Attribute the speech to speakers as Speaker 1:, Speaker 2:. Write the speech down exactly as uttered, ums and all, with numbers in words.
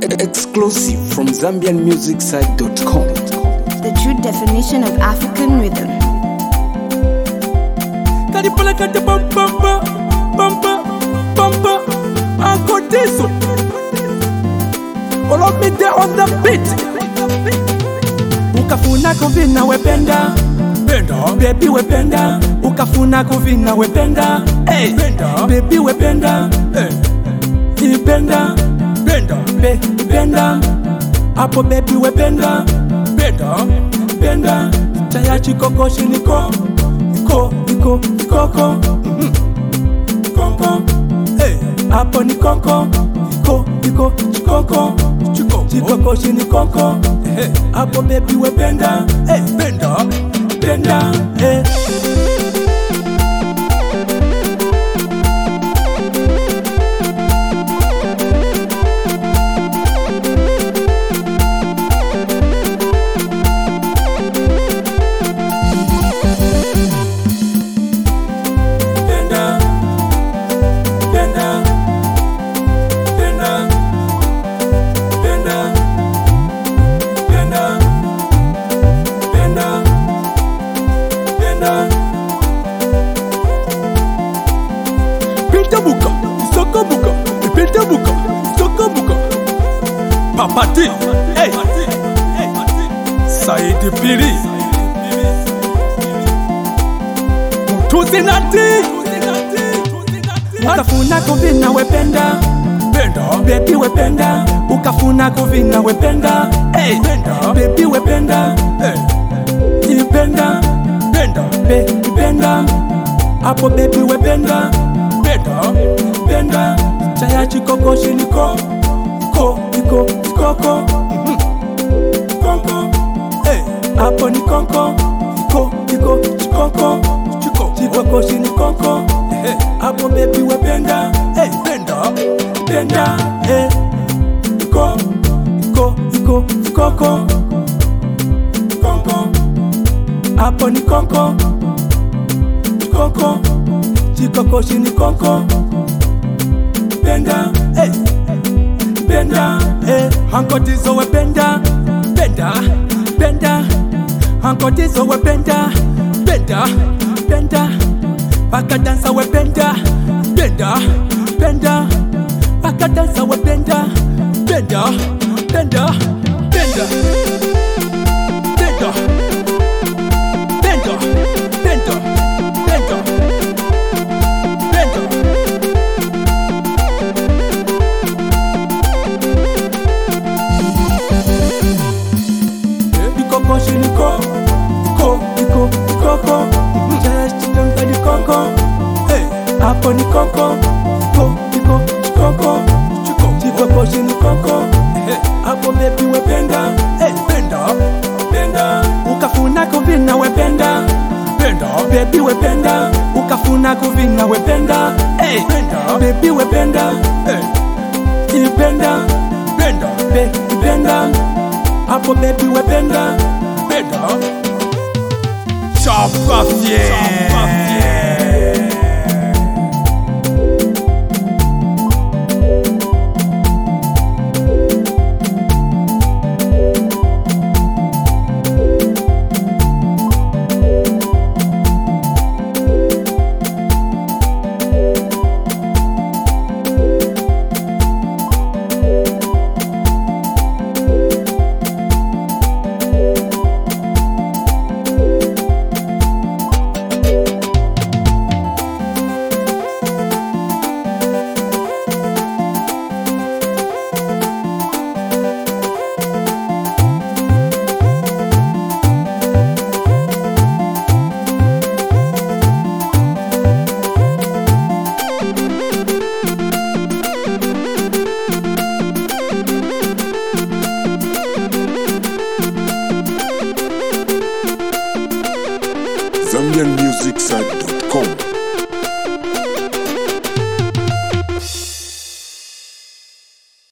Speaker 1: Exclusive from Zambian Music Site dot com.
Speaker 2: The true definition of African rhythm.
Speaker 3: Kalipala kata bamba bamba bamba akoteso. All of me there on the beat. Ukafuna kuvina wependa Benda baby wependa Ukafuna kuvina wependa Hey Benda baby wependa Hey Ibenda Benda Be Benda Apo baby wependa Benda Benda Chaya chikoko shiniko Iko Iko Ikoko mm-hmm. Konko Hey Apo ni konko Iko Iko Chikoko Chiko Chikoko shinikoko Hey Apo baby wependa Hey Benda Benda Hey Buka, Soko Buka, Ipete Buka, Soko Buka, Papati, hey, Saidi Piri, Mutuzi Nati, Ukafuna kuvina wependa, Benda, baby wependa, Ukafuna kuvina wependa, hey, Benda, baby wependa, hey, Ibenda, Benda, be, Ibenda, Apo baby wependa. Benda, benda, chaya chikoko shiniko, ko, iko, ikoko, mm-hmm. Konko, hey, apo ni konko, iko, iko, chikoko, chiko, chikoko shinikoko, hey, apo baby we benda, hey, benda, benda, hey, iko, iko, iko, ikoko, konko, apo ni konko, chikoko, chikoko shinikoko Benda, hey Benda, hey Hankotizo we benda Benda, benda Hankotizo we benda Benda, benda Paka dansa we benda Benda, benda Paka dansa we benda Benda, benda Benda Benda Benda Benda Benda Ikoko shiniko, iko, iko, ikoko Chaya chitamka ni konko Hey, apo ni konko Iko, iko, chikoko Chikoko shinikoko Hey, apo baby wependa Hey, benda, benda Ukafuna kuvina wependa Benda, baby wependa Ukafuna kuvina wependa Hey, benda, baby wependa Hey, ibenda, benda, be, ibenda Apo baby wependa Benda Chapa fier Chapa fier
Speaker 1: Zambian Music Site dot com.